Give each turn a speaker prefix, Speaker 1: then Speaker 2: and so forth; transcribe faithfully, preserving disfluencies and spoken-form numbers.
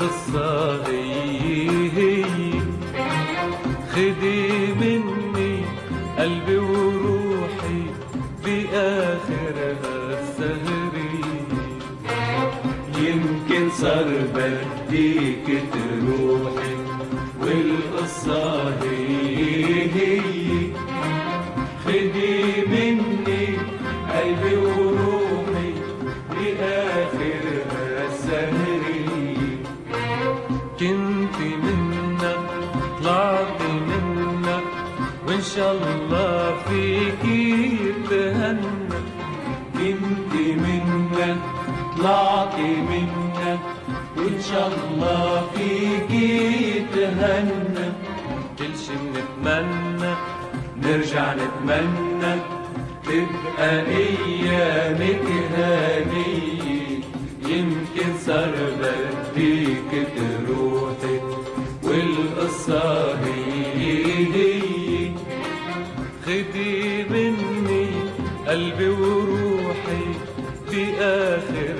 Speaker 1: والقصة هي هي. خدي مني قلبي وروحي بآخرها السهري. يمكن صار بديك تروحي والقصة هي هي. خدي مني قلبي وروحي بآخرها السهري. كنت منك طلعت منك وإن شاء الله فيكي يتهنى. كنت منك طلعت منك وإن شاء الله فيكي يتهنى. كل شي بنتمنى نرجع نتمنى تبقى أيامك هانية. يمكن صار بديك تروحي والقصة هي هي. خدي مني قلبي وروحي بآخر